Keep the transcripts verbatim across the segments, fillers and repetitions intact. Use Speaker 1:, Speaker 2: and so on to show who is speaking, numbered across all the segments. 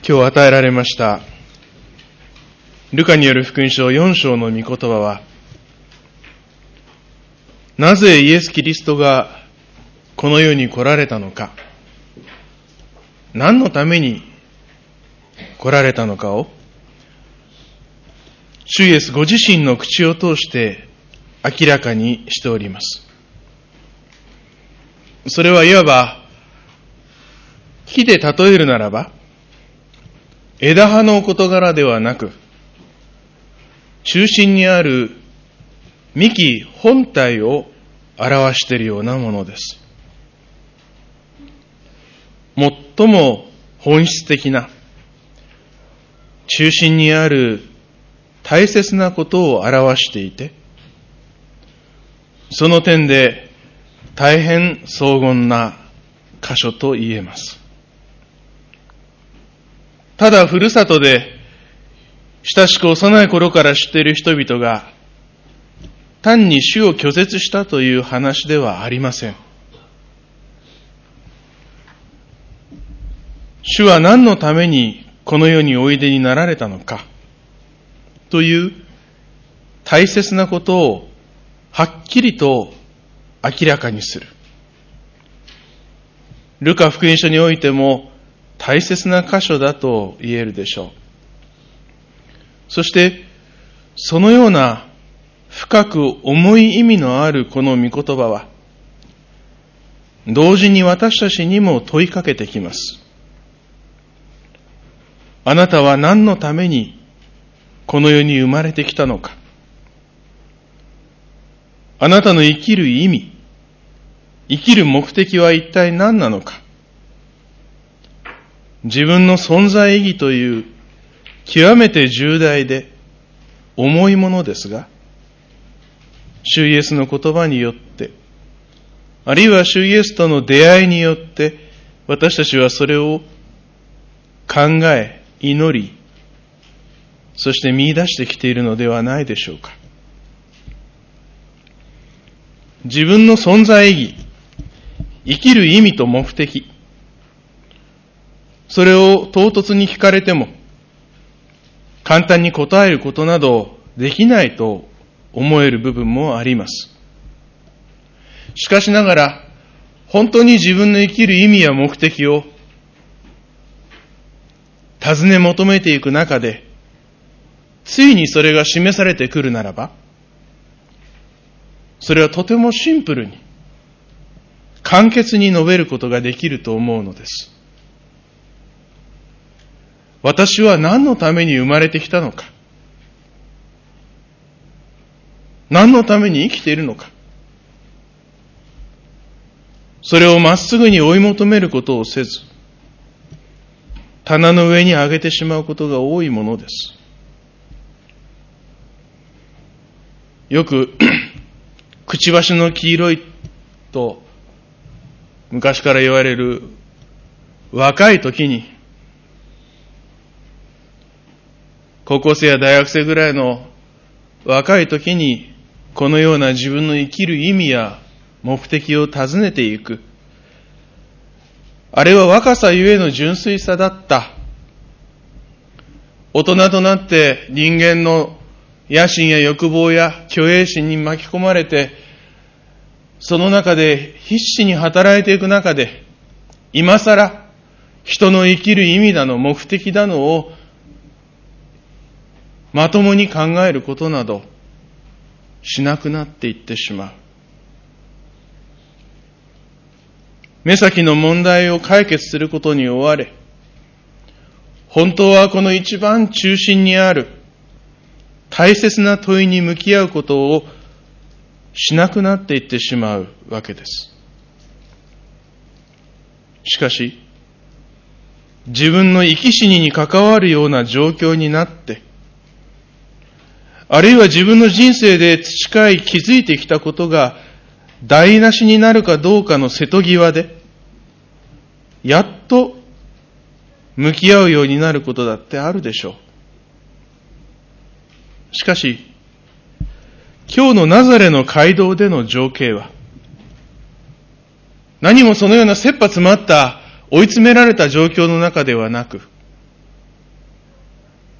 Speaker 1: 今日与えられましたルカによる福音書よん章の御言葉は、なぜイエス・キリストがこの世に来られたのか、何のために来られたのかを、主イエスご自身の口を通して明らかにしております。それはいわば、木で例えるならば、枝葉の事柄ではなく、中心にある幹本体を表しているようなものです。最も本質的な、中心にある大切なことを表していて、その点で大変荘厳な箇所と言えます。ただふるさとで親しく幼い頃から知っている人々が単に主を拒絶したという話ではありません。主は何のためにこの世においでになられたのかという大切なことをはっきりと明らかにする。ルカ福音書においても大切な箇所だと言えるでしょう。そしてそのような深く重い意味のあるこの御言葉は、同時に私たちにも問いかけてきます。あなたは何のためにこの世に生まれてきたのか。あなたの生きる意味、生きる目的は一体何なのか。自分の存在意義という極めて重大で重いものですが、主イエスの言葉によって、あるいは主イエスとの出会いによって、私たちはそれを考え、祈り、そして見出してきているのではないでしょうか。自分の存在意義、生きる意味と目的、それを唐突に聞かれても、簡単に答えることなどできないと思える部分もあります。しかしながら、本当に自分の生きる意味や目的を尋ね求めていく中で、ついにそれが示されてくるならば、それはとてもシンプルに、簡潔に述べることができると思うのです。私は何のために生まれてきたのか。何のために生きているのか。それをまっすぐに追い求めることをせず、棚の上に上げてしまうことが多いものです。よく、くちばしの黄色いと昔から言われる若い時に、高校生や大学生ぐらいの若い時にこのような自分の生きる意味や目的を尋ねていく。あれは若さゆえの純粋さだった。大人となって人間の野心や欲望や虚栄心に巻き込まれて、その中で必死に働いていく中で、今更人の生きる意味だの目的だのをまともに考えることなどしなくなっていってしまう。目先の問題を解決することに追われ、本当はこの一番中心にある大切な問いに向き合うことをしなくなっていってしまうわけです。しかし、自分の生き死にに関わるような状況になって、あるいは自分の人生で培い気づいてきたことが台無しになるかどうかの瀬戸際で、やっと向き合うようになることだってあるでしょう。しかし、今日のナザレの街道での情景は、何もそのような切羽詰まった追い詰められた状況の中ではなく、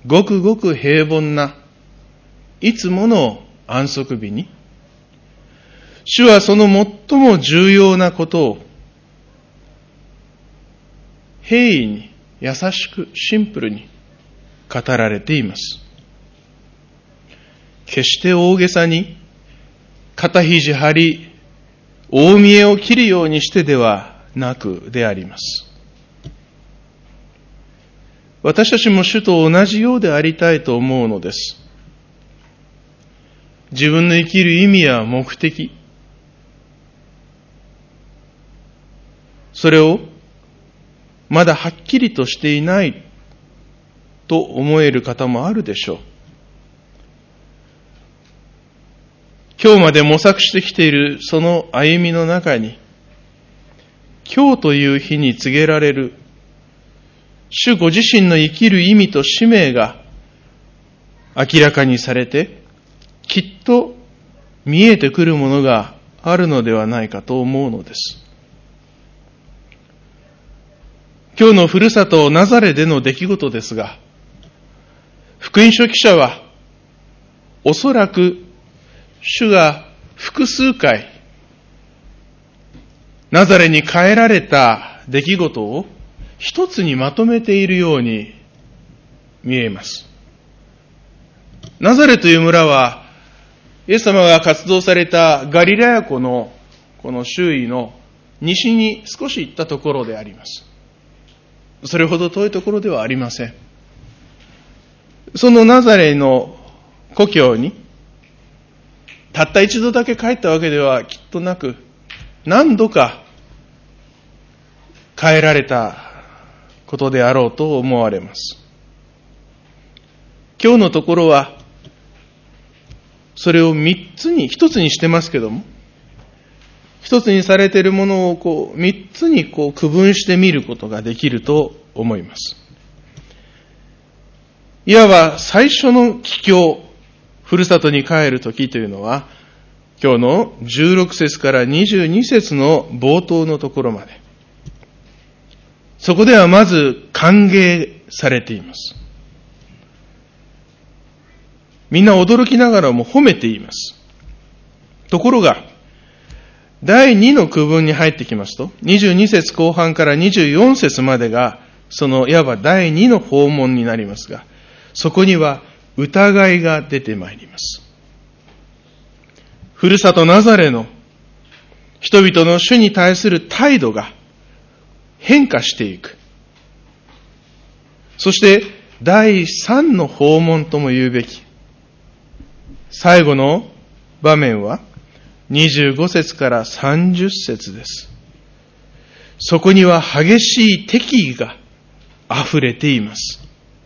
Speaker 1: ごくごく平凡ないつもの安息日に、主はその最も重要なことを平易に優しくシンプルに語られています。決して大げさに肩肘張り大見栄を切るようにしてではなくであります。私たちも主と同じようでありたいと思うのです。自分の生きる意味や目的、それをまだはっきりとしていないと思える方もあるでしょう。今日まで模索してきているその歩みの中に、今日という日に告げられる主ご自身の生きる意味と使命が明らかにされて、きっと見えてくるものがあるのではないかと思うのです。今日のふるさとナザレでの出来事ですが、福音書記者はおそらく主が複数回ナザレに帰られた出来事を一つにまとめているように見えます。ナザレという村はイエス様が活動されたガリラヤ湖のこの周囲の西に少し行ったところであります。それほど遠いところではありません。そのナザレの故郷にたった一度だけ帰ったわけではきっとなく、何度か帰られたことであろうと思われます。今日のところはそれを三つに一つにしてますけども、一つにされているものをこう三つにこう区分してみることができると思います。いわば最初の帰郷、ふるさとに帰るときというのは、今日のじゅうろく節からにじゅうに節の冒頭のところまで。そこではまず歓迎されています。みんな驚きながらも褒めています。ところが、だいにの区分に入ってきますと、にじゅうに節後半からにじゅうよん節までが、そのいわばだいにの訪問になりますが、そこには疑いが出てまいります。ふるさとナザレの人々の主に対する態度が変化していく。そしてだいさんの訪問とも言うべき最後の場面はにじゅうご節からさんじゅう節です。そこには激しい敵意が溢れています。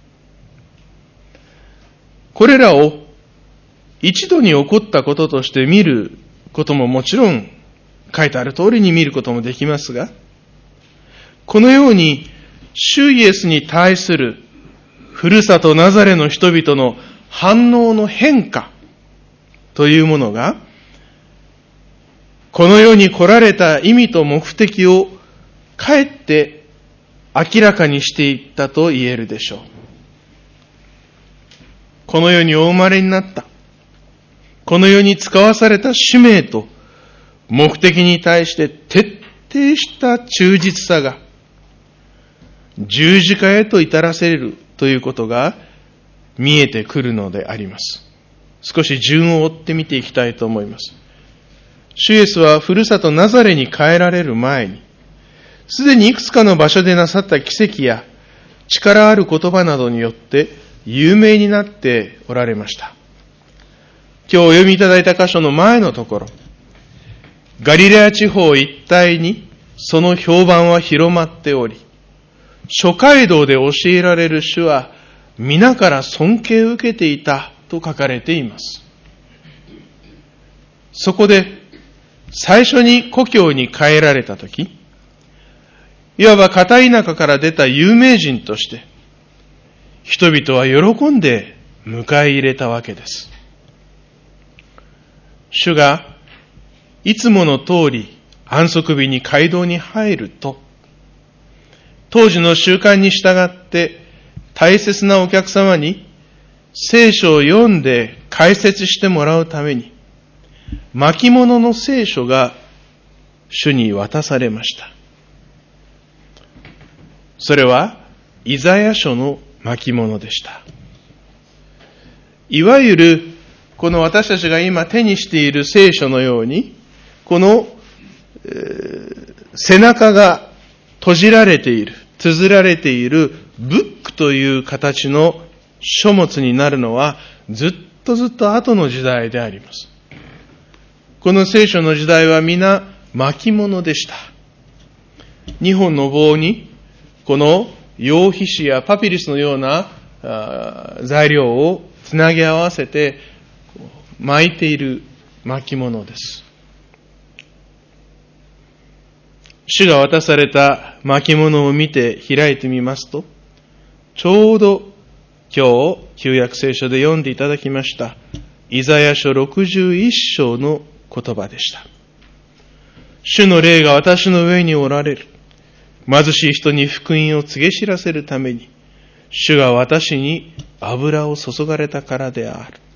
Speaker 1: これらを一度に起こったこととして見ることももちろん書いてある通りに見ることもできますが、このように主イエスに対するふるさとナザレの人々の反応の変化というものが、この世に来られた意味と目的をかえって明らかにしていったと言えるでしょう。この世にお生まれになった、この世に使わされた使命と目的に対して徹底した忠実さが十字架へと至らせるということが見えてくるのであります。少し順を追って見ていきたいと思います。主イエスはふるさとナザレに帰られる前に、すでにいくつかの場所でなさった奇跡や力ある言葉などによって有名になっておられました。今日お読みいただいた箇所の前のところ、ガリラヤ地方一帯にその評判は広まっており、諸街道で教えられる主は皆から尊敬を受けていたと書かれています。そこで最初に故郷に帰られたとき、いわば片田舎から出た有名人として人々は喜んで迎え入れたわけです。主がいつもの通り安息日に街道に入ると、当時の習慣に従って大切なお客様に聖書を読んで解説してもらうために、巻物の聖書が主に渡されました。それはイザヤ書の巻物でした。いわゆるこの私たちが今手にしている聖書のように、この、えー、背中が閉じられている、綴られているブックという形の書物になるのはずっとずっと後の時代であります。この聖書の時代は皆巻物でした。にほんの棒にこの羊皮紙やパピルスのような材料をつなぎ合わせて巻いている巻物です。主が渡された巻物を見て開いてみますと、ちょうど今日旧約聖書で読んでいただきましたイザヤ書ろくじゅういっ章の言葉でした。主の霊が私の上におられる。貧しい人に福音を告げ知らせるために、主が私に油を注がれたからである。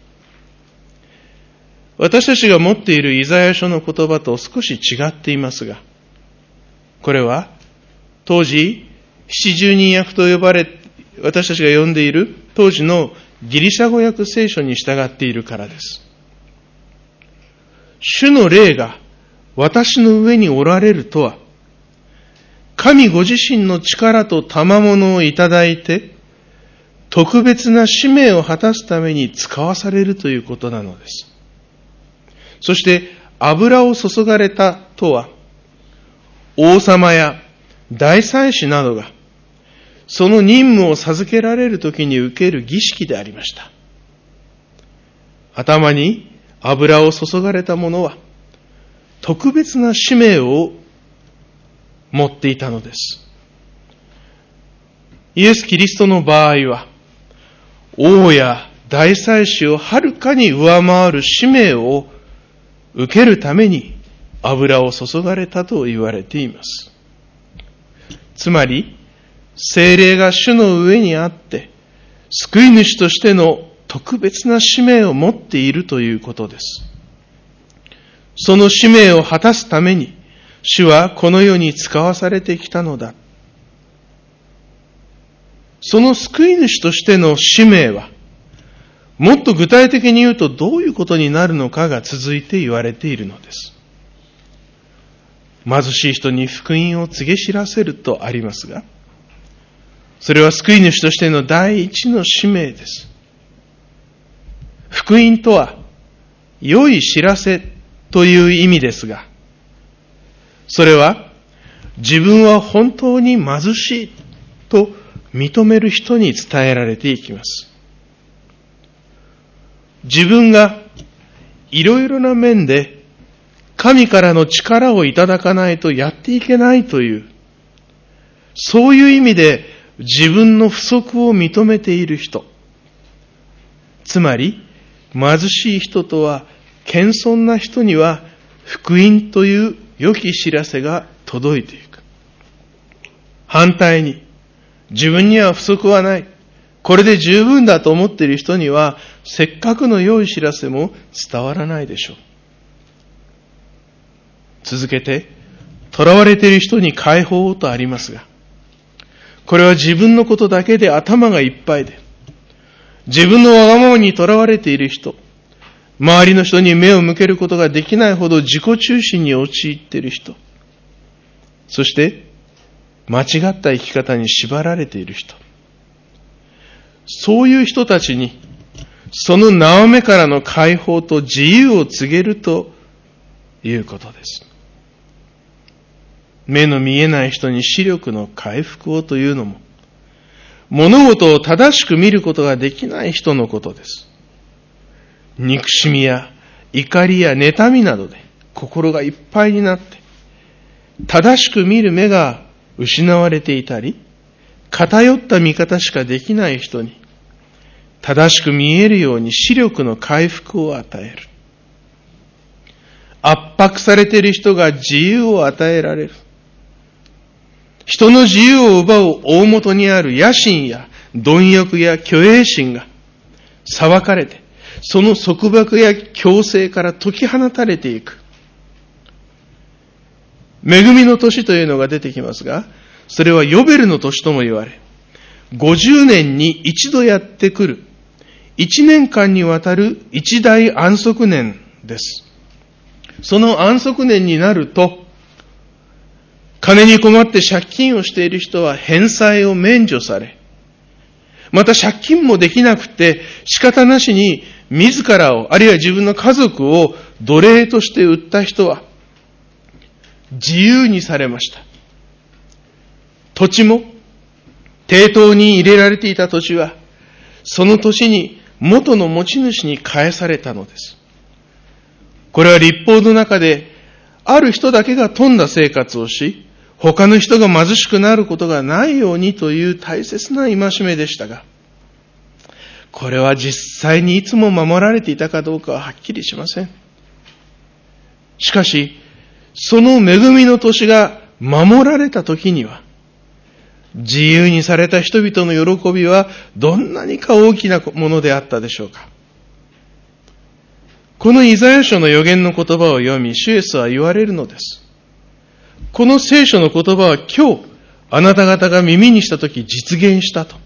Speaker 1: 私たちが持っているイザヤ書の言葉と少し違っていますが、これは当時七十人訳と呼ばれ、私たちが読んでいる当時のギリシャ語訳聖書に従っているからです。主の霊が私の上におられるとは、神ご自身の力と賜物をいただいて、特別な使命を果たすために使わされるということなのです。そして油を注がれたとは、王様や大祭司などがその任務を授けられるときに受ける儀式でありました。頭に油を注がれた者は特別な使命を持っていたのです。イエス・キリストの場合は、王や大祭司をはるかに上回る使命を受けるために油を注がれたと言われています。つまり、聖霊が主の上にあって、救い主としての特別な使命を持っているということです。その使命を果たすために、主はこの世に使わされてきたのだ。その救い主としての使命は、もっと具体的に言うとどういうことになるのかが続いて言われているのです。貧しい人に福音を告げ知らせるとありますが、それは救い主としての第一の使命です。福音とは、良い知らせという意味ですが、それは自分は本当に貧しいと認める人に伝えられていきます。自分がいろいろな面で神からの力をいただかないとやっていけないという、そういう意味で自分の不足を認めている人、つまり貧しい人とは謙遜な人には福音という良き知らせが届いていく。反対に自分には不足はない、これで十分だと思っている人にはせっかくの良い知らせも伝わらないでしょう。続けて、囚われている人に解放とありますが、これは自分のことだけで頭がいっぱいで、自分のわがままに囚われている人、周りの人に目を向けることができないほど自己中心に陥っている人、そして間違った生き方に縛られている人、そういう人たちにその縄目からの解放と自由を告げるということです。目の見えない人に視力の回復をというのも、物事を正しく見ることができない人のことです。憎しみや怒りや妬みなどで心がいっぱいになって、正しく見る目が失われていたり、偏った見方しかできない人に、正しく見えるように視力の回復を与える。圧迫されている人が自由を与えられる。人の自由を奪う大元にある野心や貪欲や虚栄心が裁かれて、その束縛や強制から解き放たれていく。恵みの年というのが出てきますが、それはヨベルの年とも言われ、ごじゅうねんに一度やってくる、いちねんかんにわたる一大安息年です。その安息年になると、金に困って借金をしている人は返済を免除され、また借金もできなくて仕方なしに自らを、あるいは自分の家族を奴隷として売った人は自由にされました。土地も抵当に入れられていた土地はその年に元の持ち主に返されたのです。これは律法の中である人だけが富んだ生活をし、他の人が貧しくなることがないようにという大切な戒めでしたが、これは実際にいつも守られていたかどうかははっきりしません。しかし、その恵みの年が守られた時には、自由にされた人々の喜びはどんなにか大きなものであったでしょうか。このイザヤ書の預言の言葉を読み、主イエスは言われるのです。この聖書の言葉は今日、あなた方が耳にしたとき実現したと。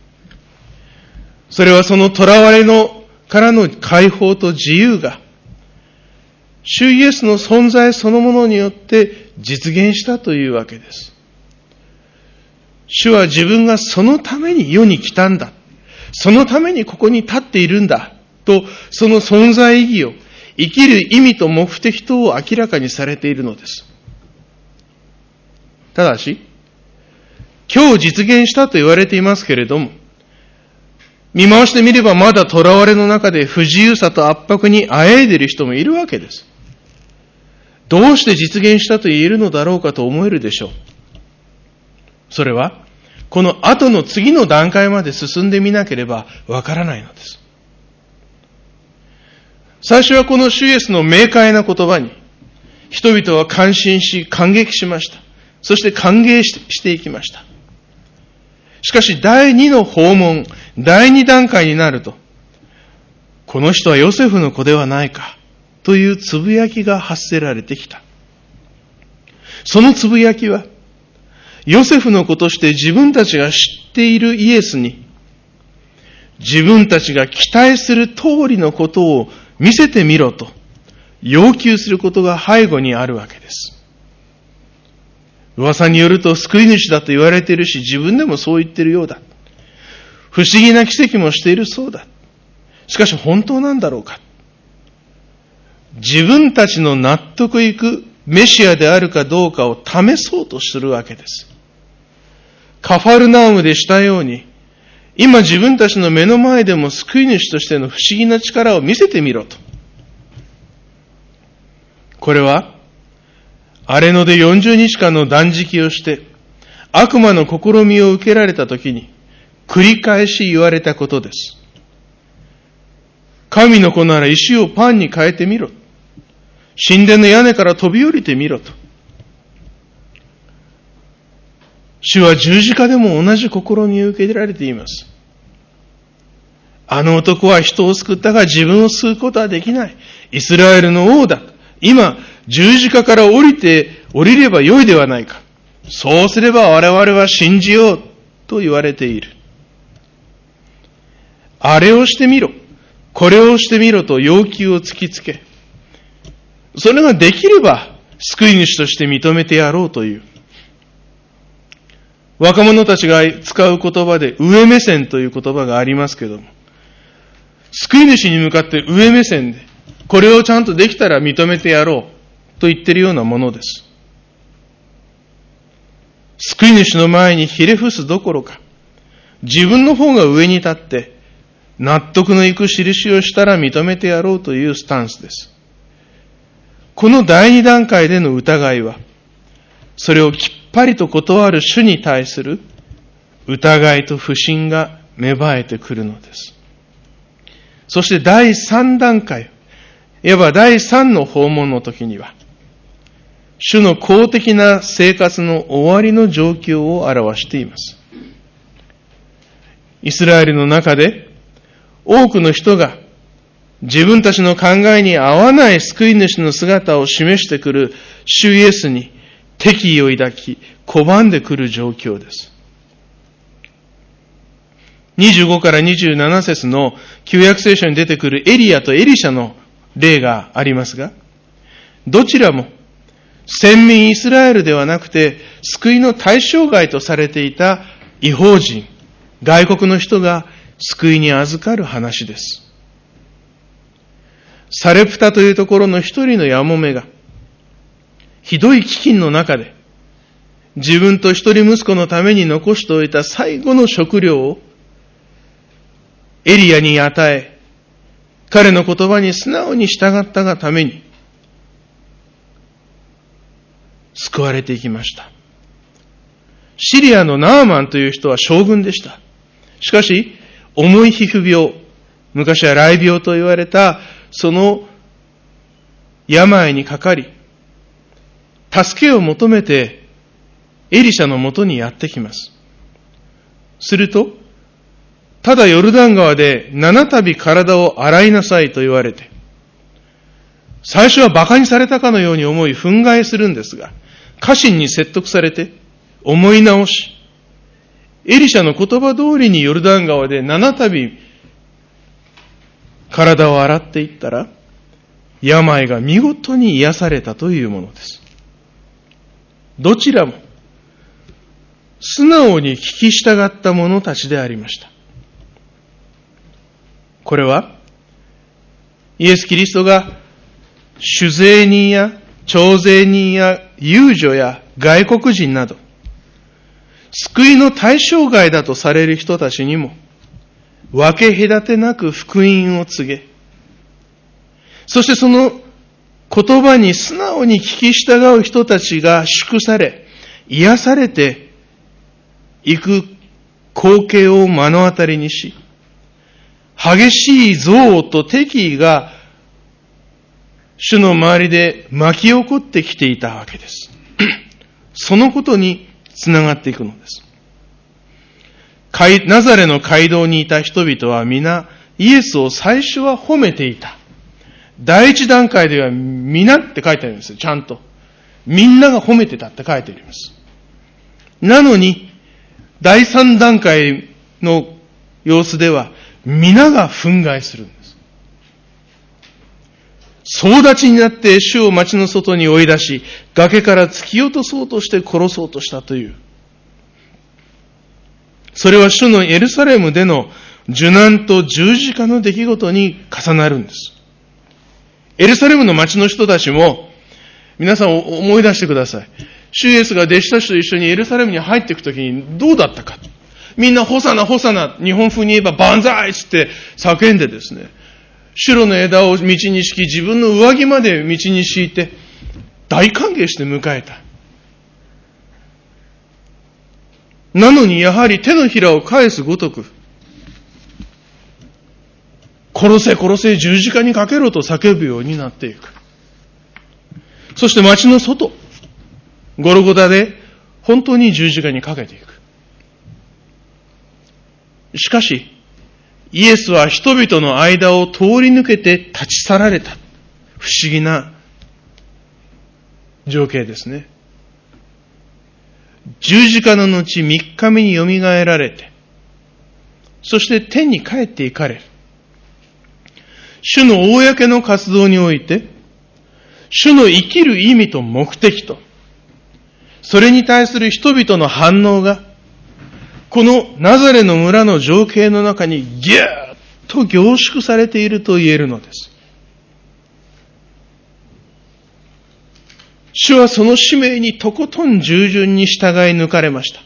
Speaker 1: それはその囚われのからの解放と自由が、主イエスの存在そのものによって実現したというわけです。主は自分がそのために世に来たんだ。そのためにここに立っているんだ。と、その存在意義を、生きる意味と目的とを明らかにされているのです。ただし、今日実現したと言われていますけれども、見回してみればまだ囚われの中で不自由さと圧迫にあえいでいる人もいるわけです。どうして実現したと言えるのだろうかと思えるでしょう。それは、この後の次の段階まで進んでみなければわからないのです。最初はこの主イエスの明快な言葉に、人々は感心し感激しました。そして歓迎していきました。しかし第二の訪問、第二段階になると、この人はヨセフの子ではないか、というつぶやきが発せられてきた。そのつぶやきは、ヨセフの子として自分たちが知っているイエスに、自分たちが期待する通りのことを見せてみろと要求することが背後にあるわけです。噂によると救い主だと言われているし、自分でもそう言っているようだ。不思議な奇跡もしているそうだ。しかし本当なんだろうか。自分たちの納得いくメシアであるかどうかを試そうとするわけです。カファルナウムでしたように、今自分たちの目の前でも救い主としての不思議な力を見せてみろと。これは、荒野でよんじゅうにちかんの断食をして、悪魔の試みを受けられたときに、繰り返し言われたことです。神の子なら石をパンに変えてみろ。神殿の屋根から飛び降りてみろと。主は十字架でも同じ試みを受けられています。あの男は人を救ったが自分を救うことはできない。イスラエルの王だ。今、十字架から降りて、降りればよいではないか。そうすれば我々は信じようと言われている。あれをしてみろ。これをしてみろと要求を突きつけ、それができれば救い主として認めてやろうという。若者たちが使う言葉で上目線という言葉がありますけども、救い主に向かって上目線で、これをちゃんとできたら認めてやろうと言っているようなものです。救い主の前にひれ伏すどころか、自分の方が上に立って、納得のいく印をしたら認めてやろうというスタンスです。この第二段階での疑いは、それをきっぱりと断る主に対する疑いと不信が芽生えてくるのです。そして第三段階、いわば第三の訪問の時には、主の公的な生活の終わりの状況を表しています。イスラエルの中で、 多くの人が自分たちの考えに合わない救い主の姿を示してくる主イエスに敵意を抱き、拒んでくる状況です。にじゅうごからにじゅうなな節の旧約聖書に出てくるエリアとエリシャの例がありますが、どちらも先民イスラエルではなくて、救いの対象外とされていた異邦人、外国の人が救いに預かる話です。サレプタというところの一人のヤモメが、ひどい飢饉の中で、自分と一人息子のために残しておいた最後の食料をエリアに与え、彼の言葉に素直に従ったがために、救われていきました。シリアのナーマンという人は将軍でした。しかし、重い皮膚病、昔は雷病と言われた、その病にかかり、助けを求めてエリシャのもとにやってきます。すると、ただヨルダン川で七度体を洗いなさいと言われて、最初は馬鹿にされたかのように思い憤慨するんですが、家臣に説得されて思い直し、エリシャの言葉通りにヨルダン川で七度体を洗っていったら、病が見事に癒されたというものです。どちらも素直に聞き従った者たちでありました。これはイエス・キリストが酒税人や徴税人や遊女や外国人など救いの対象外だとされる人たちにも分け隔てなく福音を告げ、そしてその言葉に素直に聞き従う人たちが祝され、癒されていく光景を目の当たりにし、激しい憎悪と敵意が主の周りで巻き起こってきていたわけです。そのことにつながっていくのです。ナザレの街道にいた人々は皆イエスを最初は褒めていた。第一段階では皆って書いてあるんですよ、ちゃんと。みんなが褒めてたって書いてあります。なのに、第三段階の様子では皆が憤慨するんです。総立ちになって主を町の外に追い出し、崖から突き落とそうとして殺そうとしたという。それは主のエルサレムでの受難と十字架の出来事に重なるんです。エルサレムの町の人たちも、皆さん思い出してください。主イエスが弟子たちと一緒にエルサレムに入っていくときにどうだったか。みんなホサナホサナ、日本風に言えば万歳って叫んでですね、シュロの枝を道に敷き、自分の上着まで道に敷いて、大歓迎して迎えた。なのにやはり手のひらを返すごとく、殺せ殺せ十字架にかけろと叫ぶようになっていく。そして町の外、ゴルゴタで本当に十字架にかけていく。しかし、イエスは人々の間を通り抜けて立ち去られた。不思議な情景ですね。十字架の後三日目によみがえられて、そして天に帰って行かれる。主の公の活動において、主の生きる意味と目的と、それに対する人々の反応が、このナザレの村の情景の中にギューッと凝縮されていると言えるのです。主はその使命にとことん従順に従い抜かれました。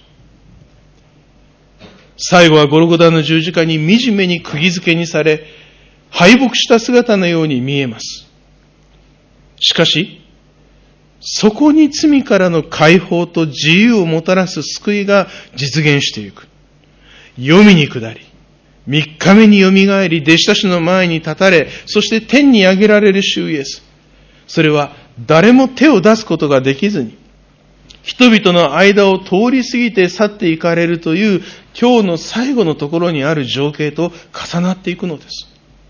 Speaker 1: 最後はゴルゴタの十字架に惨めに釘付けにされ、敗北した姿のように見えます。しかし、そこに罪からの解放と自由をもたらす救いが実現していく。黄泉に下り、三日目によみがえり、弟子たちの前に立たれ、そして天に上げられる主イエス。それは誰も手を出すことができずに、 人々の間を通り過ぎて去っていかれるという今日の最後のところにある情景と重なっていくのです。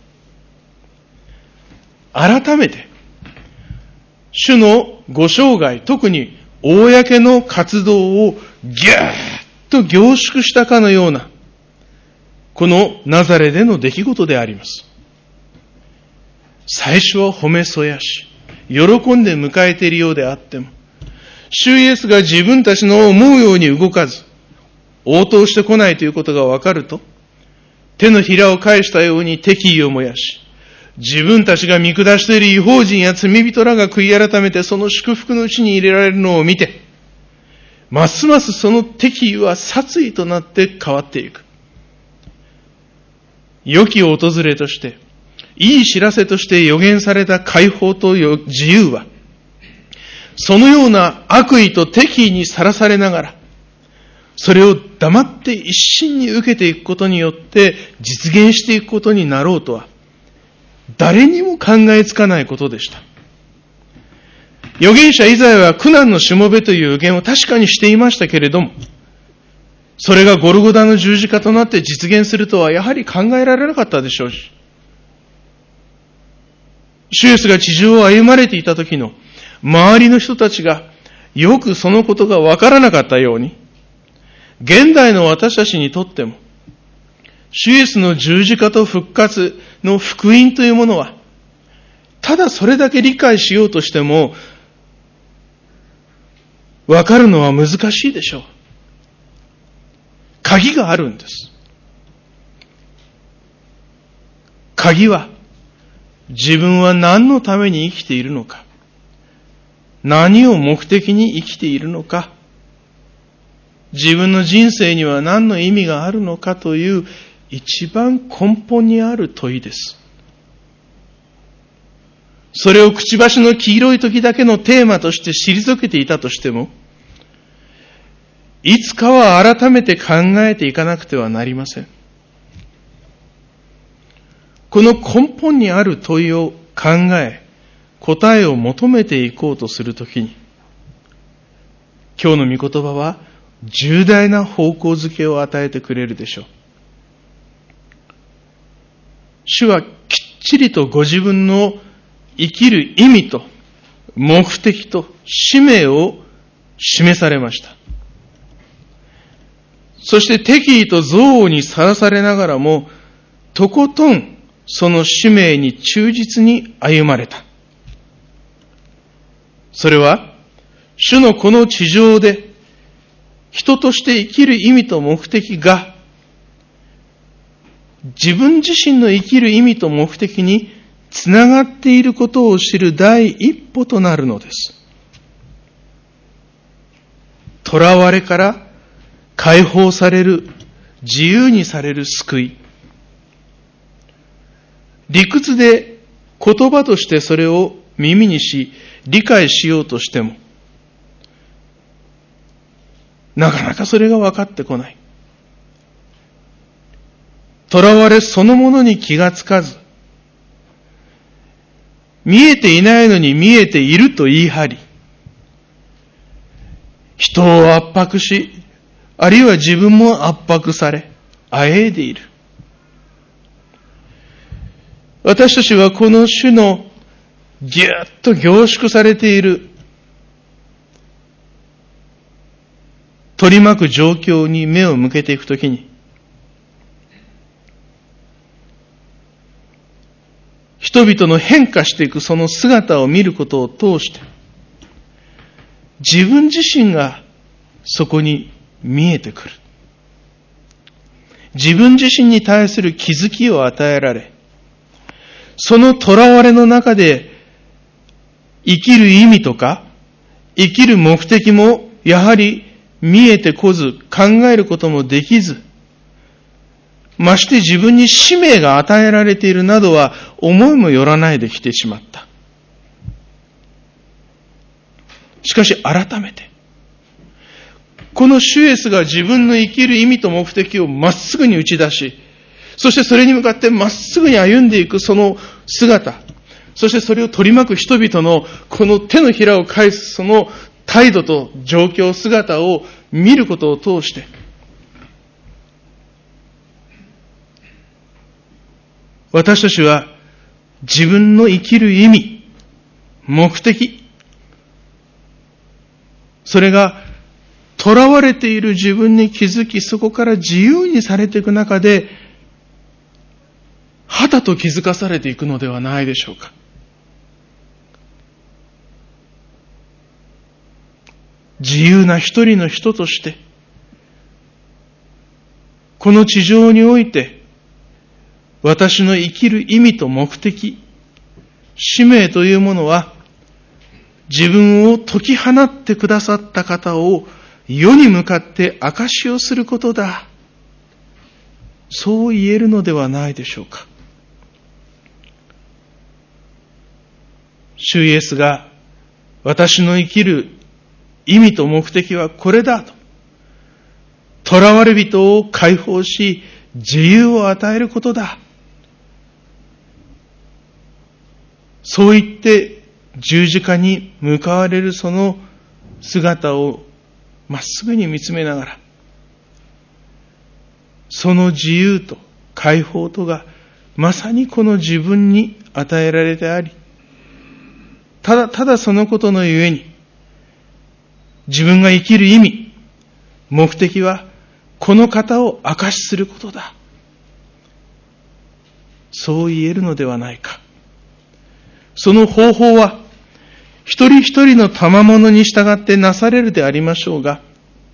Speaker 1: 改めて、主のご生涯、特に公の活動をぎゅーっと凝縮したかのような、このナザレでの出来事であります。最初は褒めそやし、喜んで迎えているようであっても、主イエスが自分たちの思うように動かず、応答してこないということがわかると、手のひらを返したように敵意を燃やし、自分たちが見下している異邦人や罪人らが悔い改めてその祝福のうちに入れられるのを見て、ますますその敵意は殺意となって変わっていく。良き訪れとして、いい知らせとして予言された解放と自由は、そのような悪意と敵意にさらされながら、それを黙って一心に受けていくことによって実現していくことになろうとは、誰にも考えつかないことでした。預言者イザヤは苦難のしもべという予言を確かにしていましたけれども、それがゴルゴダの十字架となって実現するとはやはり考えられなかったでしょうし、主イエスが地上を歩まれていた時の周りの人たちがよくそのことがわからなかったように、現代の私たちにとっても、主イエスの十字架と復活の福音というものは、ただそれだけ理解しようとしても、わかるのは難しいでしょう。鍵があるんです。鍵は、自分は何のために生きているのか、何を目的に生きているのか、自分の人生には何の意味があるのかという一番根本にある問いです。それをくちばしの黄色い時だけのテーマとして退けていたとしても、いつかは改めて考えていかなくてはなりません。この根本にある問いを考え、答えを求めていこうとするときに、今日の御言葉は重大な方向づけを与えてくれるでしょう。主はきっちりとご自分の生きる意味と目的と使命を示されました。そして敵意と憎悪にさらされながらも、とことんその使命に忠実に歩まれた。それは、主のこの地上で人として生きる意味と目的が、自分自身の生きる意味と目的につながっていることを知る第一歩となるのです。囚われから解放される、自由にされる救い。理屈で言葉としてそれを耳にし、理解しようとしても、なかなかそれが分かってこない。囚われそのものに気がつかず、見えていないのに見えていると言い張り、人を圧迫し、あるいは自分も圧迫され、あえいでいる。私たちはこの主のぎゅっと凝縮されている取り巻く状況に目を向けていくときに、人々の変化していくその姿を見ることを通して、自分自身がそこに見えてくる。自分自身に対する気づきを与えられ、その囚われの中で生きる意味とか、生きる目的もやはり見えてこず、考えることもできず、まして自分に使命が与えられているなどは思いもよらないできてしまった。しかし改めて、この主イエスが自分の生きる意味と目的をまっすぐに打ち出し、そしてそれに向かってまっすぐに歩んでいくその姿、そしてそれを取り巻く人々のこの手のひらを返すその態度と状況、姿を見ることを通して、私たちは自分の生きる意味、目的、それが囚われている自分に気づき、そこから自由にされていく中で、はたと気づかされていくのではないでしょうか。自由な一人の人として、この地上において、私の生きる意味と目的、使命というものは、自分を解き放ってくださった方を世に向かって証しをすることだ。そう言えるのではないでしょうか。主イエスが私の生きる意味と目的はこれだと、囚われ人を解放し自由を与えることだ。そう言って十字架に向かわれるその姿をまっすぐに見つめながら、その自由と解放とがまさにこの自分に与えられてあり、ただただそのことのゆえに、自分が生きる意味、目的はこの方を証しすることだ。そう言えるのではないか。その方法は、一人一人の賜物に従ってなされるでありましょうが、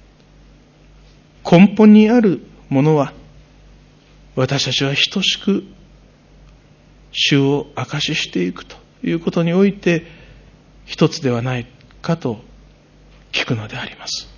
Speaker 1: 根本にあるものは、私たちは等しく主を証ししていくということにおいて、一つではないかと聞くのであります。